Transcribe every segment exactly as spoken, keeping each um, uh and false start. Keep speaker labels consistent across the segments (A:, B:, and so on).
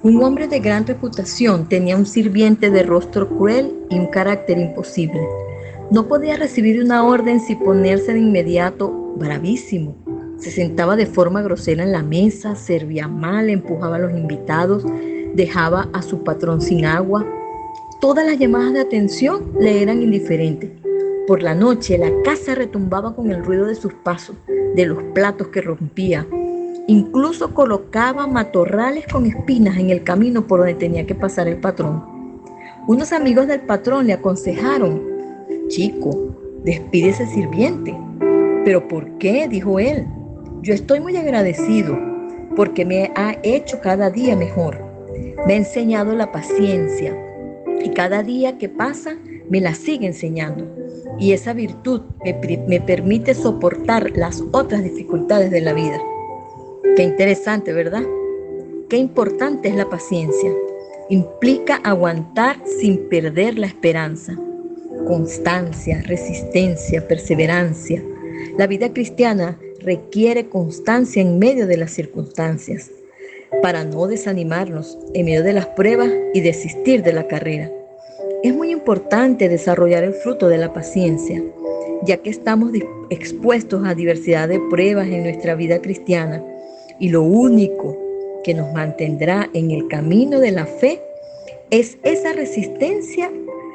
A: Un hombre de gran reputación tenía un sirviente de rostro cruel y un carácter imposible. No podía recibir una orden sin ponerse de inmediato bravísimo. Se sentaba de forma grosera en la mesa, servía mal, empujaba a los invitados, dejaba a su patrón sin agua. Todas las llamadas de atención le eran indiferentes. Por la noche la casa retumbaba con el ruido de sus pasos, de los platos que rompía. Incluso colocaba matorrales con espinas en el camino por donde tenía que pasar el patrón. Unos amigos del patrón le aconsejaron: chico, despide ese sirviente. ¿Pero por qué?, dijo él. Yo estoy muy agradecido porque me ha hecho cada día mejor. Me ha enseñado la paciencia y cada día que pasa me la sigue enseñando. Y esa virtud me, me permite soportar las otras dificultades de la vida. Qué interesante, ¿verdad? Qué importante es la paciencia. Implica aguantar sin perder la esperanza. Constancia, resistencia, perseverancia. La vida cristiana requiere constancia en medio de las circunstancias, para no desanimarnos en medio de las pruebas y desistir de la carrera. Es muy importante desarrollar el fruto de la paciencia, ya que estamos expuestos a diversidad de pruebas en nuestra vida cristiana. Y lo único que nos mantendrá en el camino de la fe es esa resistencia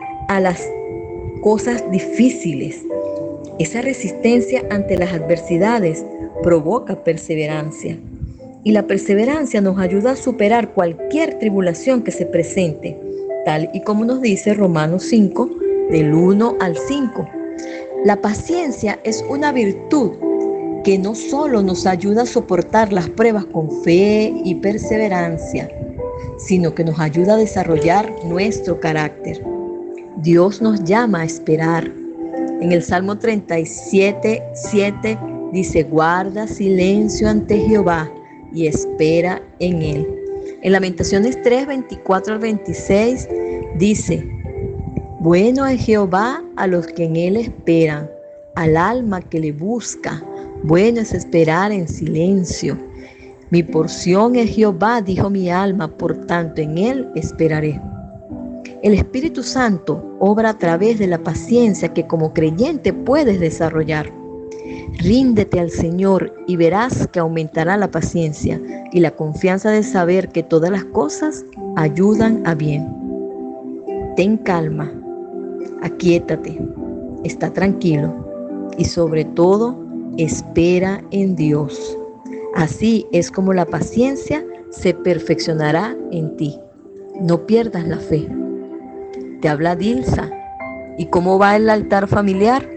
A: a las cosas difíciles. Esa resistencia ante las adversidades provoca perseverancia. Y la perseverancia nos ayuda a superar cualquier tribulación que se presente, tal y como nos dice Romanos cinco, del uno al cinco. La paciencia es una virtud que no solo nos ayuda a soportar las pruebas con fe y perseverancia, sino que nos ayuda a desarrollar nuestro carácter. Dios nos llama a esperar. En el Salmo treinta y siete, siete dice: guarda silencio ante Jehová y espera en él. En Lamentaciones tres, veinticuatro al veintiséis dice: bueno es Jehová a los que en él esperan, al alma que le busca. Bueno es esperar en silencio. Mi porción es Jehová, dijo mi alma, por tanto en él esperaré. El Espíritu Santo obra a través de la paciencia que como creyente puedes desarrollar. Ríndete al Señor y verás que aumentará la paciencia y la confianza de saber que todas las cosas ayudan a bien. Ten calma, aquíétate, está tranquilo y sobre todo espera en Dios. Así es como la paciencia se perfeccionará en ti. No pierdas la fe. Te habla Dilsa. ¿Y cómo va el altar familiar?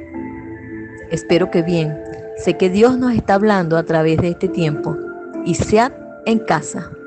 A: Espero que bien. Sé que Dios nos está hablando a través de este tiempo. Y sea en casa.